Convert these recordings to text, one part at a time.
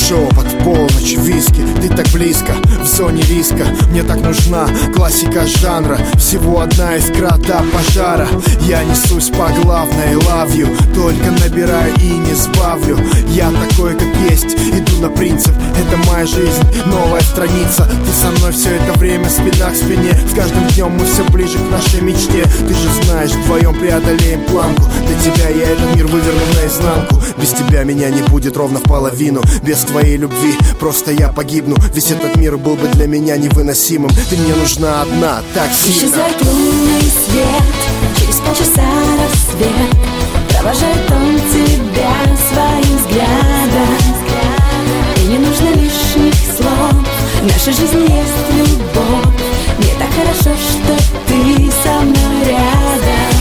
Шепот, полночь, виски, ты так близко, в зоне риска. Мне так нужна классика жанра, всего одна искра до пожара. Я несусь по главной, love you, только набираю и не сбавлю. Я такой, как есть, иду на принцип, это моя жизнь, новая страница. Ты со мной все это время, спина к спине. С каждым днем мы все ближе к нашей мечте. Ты же знаешь, вдвоем преодолеем планку. Для тебя я этот мир выверну наизнанку. Без тебя меня не будет ровно в половину. Без твоей любви просто я погибну. Весь этот мир был бы для меня невыносимым. Ты мне нужна одна, так сильно. Исчезает лунный свет, через полчаса рассвет. Провожает он тебя своим взглядом. И не нужно лишних слов, в нашей жизни есть любовь. Мне так хорошо, что ты со мной рядом.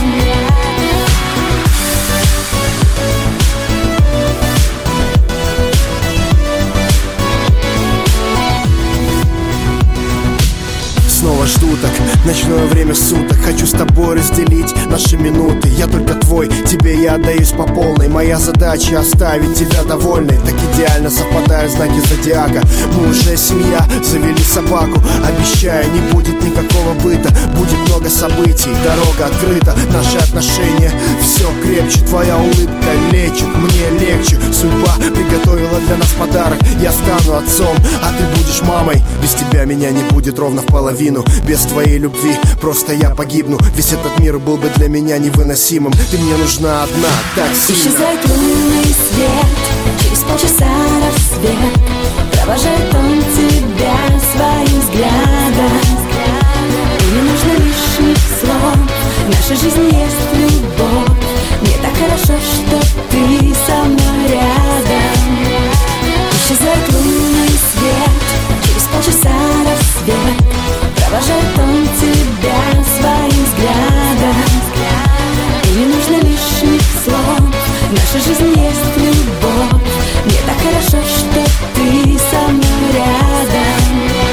Снова жду так, ночное время суток. Хочу с тобой разделить наши минуты. Я только твой, тебе я отдаюсь по полной. Моя задача оставить тебя довольной. Так идеально совпадают знаки зодиака. Мы уже семья, завели собаку. Обещаю, не будет никакого быта. Будет много событий, дорога открыта. Наши отношения все крепче. Твоя улыбка лечит, мне легче. Судьба приготовила для нас подарок. Я стану отцом, а ты будешь мамой. Без тебя меня не будет ровно в половину. Без твоей любви просто я погибну. Весь этот мир был бы для меня невыносимым. Ты мне нужна одна, так сильно. Исчезает лунный свет, через полчаса рассвет. Провожает он тебя своим взглядом. И не нужно лишних слов, в нашей жизни есть любовь. Мне так хорошо, что ты со мной рядом. Исчезает лунный свет, через полчаса рассвет. Провожает он тебя своим взглядом. И не нужно лишних слов, в нашей жизни есть любовь. Мне так хорошо, что ты со мной рядом.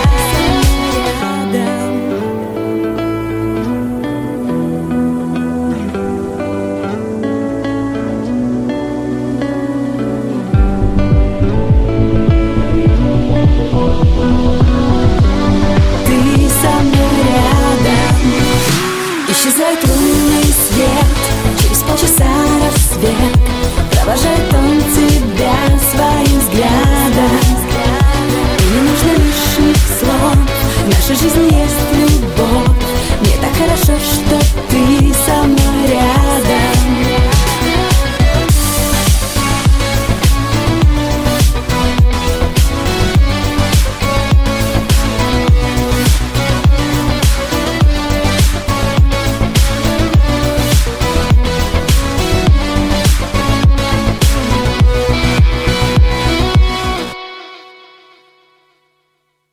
Исчезает лунный свет, через полчаса рассвет. Провожает он тебя своим взглядом. И не нужно лишних слов, в нашей жизни есть